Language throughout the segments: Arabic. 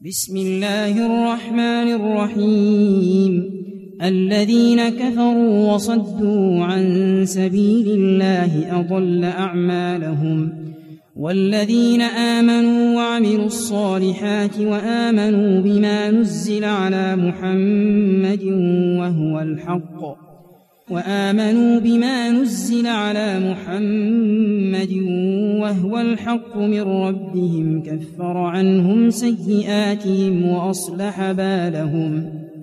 بسم الله الرحمن الرحيم. الذين كفروا وصدوا عن سبيل الله أضل أعمالهم، والذين آمنوا وعملوا الصالحات وآمنوا بما نزل على محمد وهو الحق من ربهم كفر عنهم سيئاتهم وأصلح بالهم.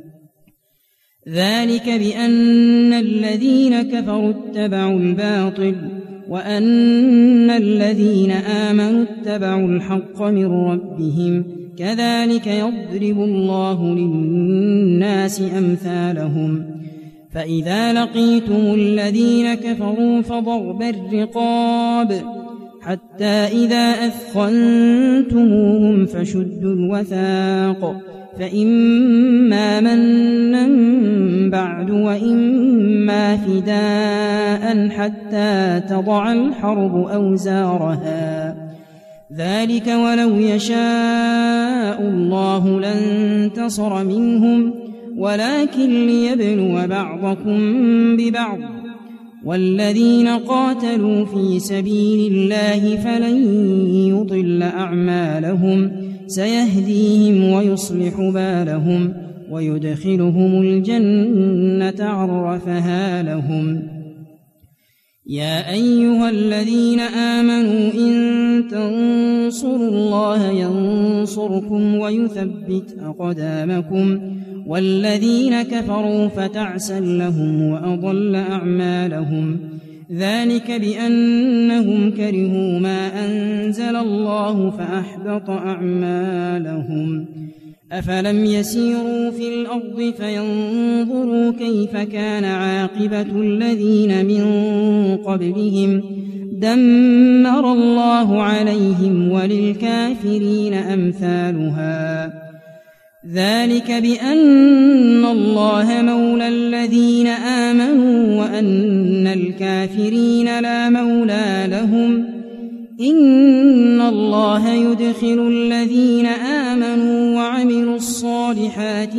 ذلك بأن الذين كفروا اتبعوا الباطل وأن الذين آمنوا اتبعوا الحق من ربهم، كذلك يضرب الله للناس أمثالهم. فإذا لقيتم الذين كفروا فضرب الرقاب حتى إذا أثخنتموهم فشدوا الوثاق، فإما منا بعد وإما فداء حتى تضع الحرب أوزارها. ذلك ولو يشاء الله لانتصر منهم، ولكن ليبلو بعضكم ببعض. والذين قاتلوا في سبيل الله فلن يضل أعمالهم، سيهديهم ويصلح بالهم ويدخلهم الجنة عرفها لهم. يا أيها الذين آمنوا إن تنصروا الله ينصركم ويثبت أقدامكم، والذين كفروا فتعسا لهم وأضل أعمالهم. ذلك بأنهم كرهوا ما أنزل الله فأحبط أعمالهم. أفلم يسيروا في الأرض فينظروا كيف كان عاقبة الذين من قبلهم، دمر الله عليهم وللكافرين أمثالها. ذلك بأن الله مولى الذين آمنوا وأن الكافرين لا مولى لهم. إن الله يدخل الذين آمنوا وعملوا الصالحات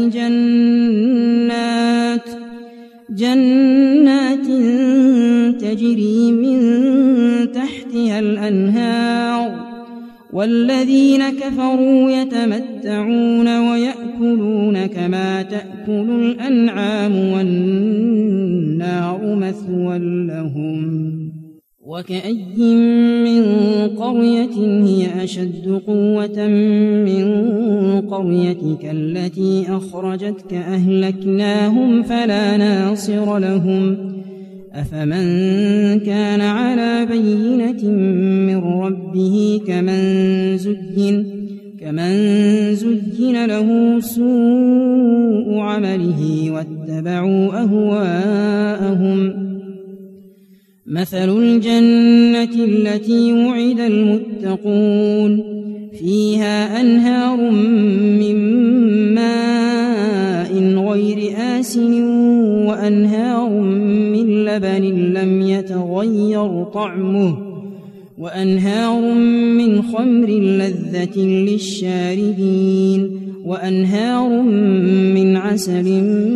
جنات تجري من تحتها الأنهار، والذين كفروا يتمتعون ويأكلون كما تأكل الأنعام والنار مثوى لهم. وكأي من قرية هي أشد قوة من قريتك التي أخرجتك أهلكناهم فلا ناصر لهم. أفمن كان على بينة من ربه كمن زين له سوء عمله واتبعوا أهواءهم. مثل الجنة التي وعد المتقون فيها أنهار من ماء غير آسن وأنهار من لبن لم يتغير طعمه وأنهار من خمر لذة للشاربين وأنهار من عسل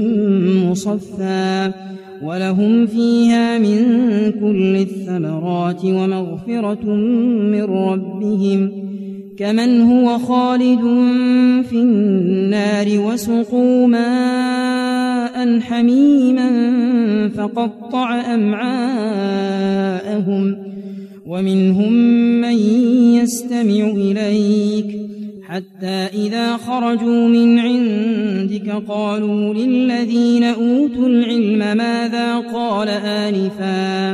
مصفى، ولهم فيها من كل الثمرات ومغفرة من ربهم، كمن هو خالد في النار وسقوا ماء حميما فقطع أمعاءهم. ومنهم من يستمع إليك حتى إذا خرجوا من عندك قالوا للذين أوتوا العلم ماذا قال آنفا،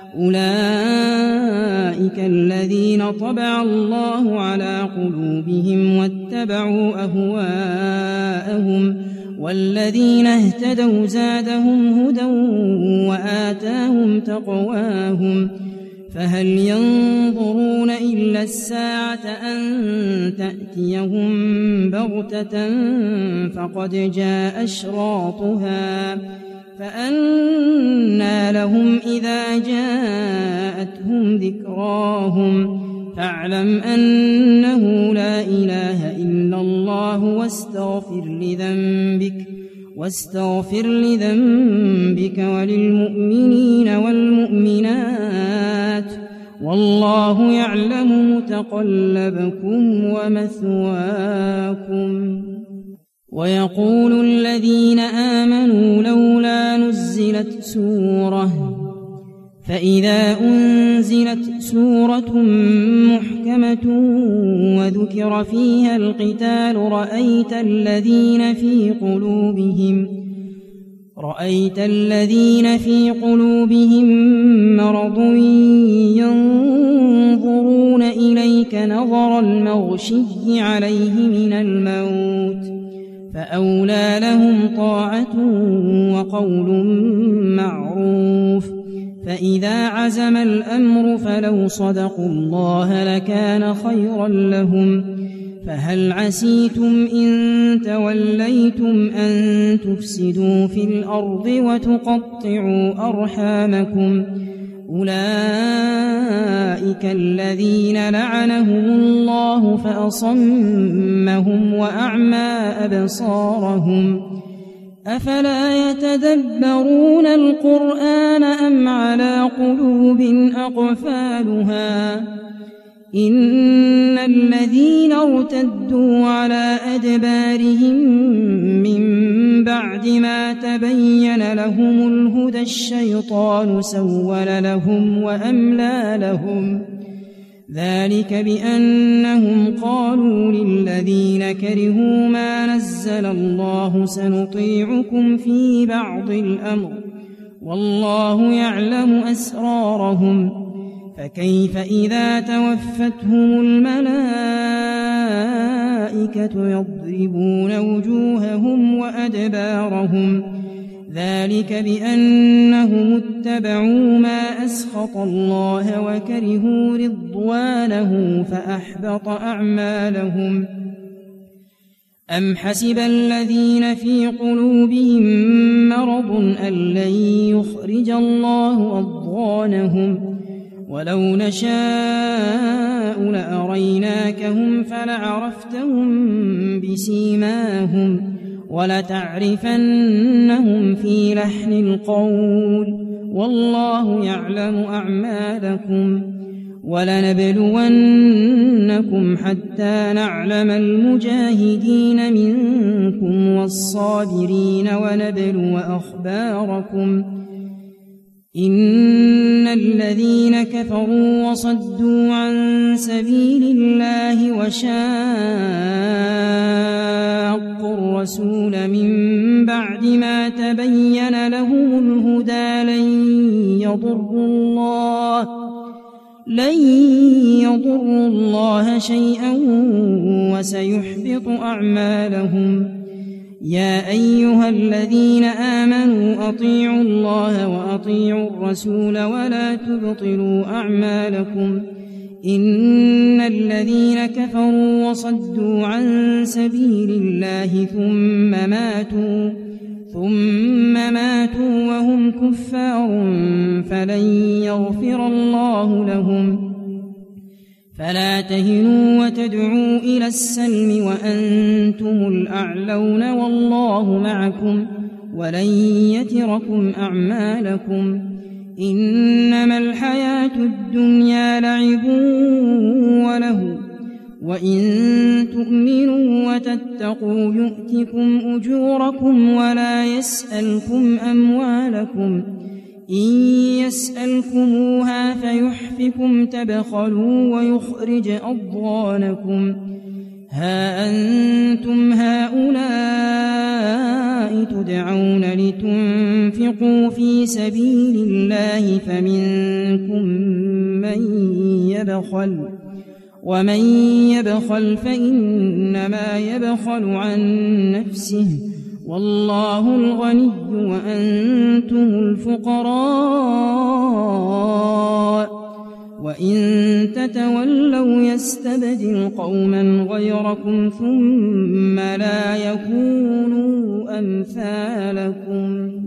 أولئك الذين طبع الله على قلوبهم واتبعوا أهواءهم، والذين اهتدوا زادهم هدى وآتاهم تقواهم. فهل ينظرون إلا الساعة أن تأتيهم بغتة فقد جاء أشراطها، فأنى لهم إذا جاءتهم ذكراهم فاعلم أنه لا إله إلا الله واستغفر لذنبك وللمؤمنين والمؤمنات والله يعلم متقلبكم ومثواكم. ويقول الذين آمنوا لولا نزلت سورة، فإذا أنزلت سورة محكمة وذكر فيها القتال رأيت الذين في قلوبهم مرض ينظرون إليك نظر المغشي عليه من الموت، فأولى لهم طاعة وقول معروف. فإذا عزم الأمر فلو صدقوا الله لكان خيرا لهم. فهل عسيتم إن توليتم أن تفسدوا في الأرض وتقطعوا أرحامكم؟ أولئك الذين لعنهم الله فأصمهم وأعمى أبصارهم. أفلا يتدبرون القرآن أم على قلوب أقفالها؟ إن الذين ارتدوا على أدبارهم من بعد ما تبين لهم الهدى الشيطان سول لهم وأملى لهم. ذلك بأنهم قالوا للذين كرهوا ما نزل الله سنطيعكم في بعض الأمر والله يعلم أسرارهم. فكيف إذا توفتهم الملائكة يضربون وجوههم وأدبارهم؟ ذلك بأنهم اتبعوا ما أسخط الله وكرهوا رضوانه فأحبط أعمالهم. أم حسب الذين في قلوبهم مرض أن لن يخرج الله أضغانهم؟ ولو نشاء لأريناكهم فلعرفتهم بسيماهم ولتعرفنهم في لحن القول والله يعلم أعمالكم. ولنبلونكم حتى نعلم المجاهدين منكم والصابرين ونبلو أخباركم. إن الذين كفروا وصدوا عن سبيل الله وشاقوا الرسول من بعد ما تبين لهم الهدى لن يضروا الله شيئا وسيحبط أعمالهم. يا أيها الذين آمنوا أطيعوا الله وأطيعوا الرسول ولا تبطلوا أعمالكم. إن الذين كفروا وصدوا عن سبيل الله ثم ماتوا وهم كفار فلن يغفر الله لهم. فلا تهنوا وتدعوا إلى السلم وأنتم الأعلون والله معكم ولن يتركم أعمالكم. إنما الحياة الدنيا لعب وله وإن تؤمنوا وتتقوا يؤتكم أجوركم ولا يسألكم أموالكم. إن يسألكموها فيحفكم تبخلوا ويخرج أضغانكم. ها أنتم هؤلاء تدعون لتنفقوا في سبيل الله فمنكم من يبخل ومن يبخل فإنما يبخل عن نفسه والله الغني وأنتم الفقراء. وإن تتولوا يستبدل قوما غيركم ثم لا يكونوا أمثالكم.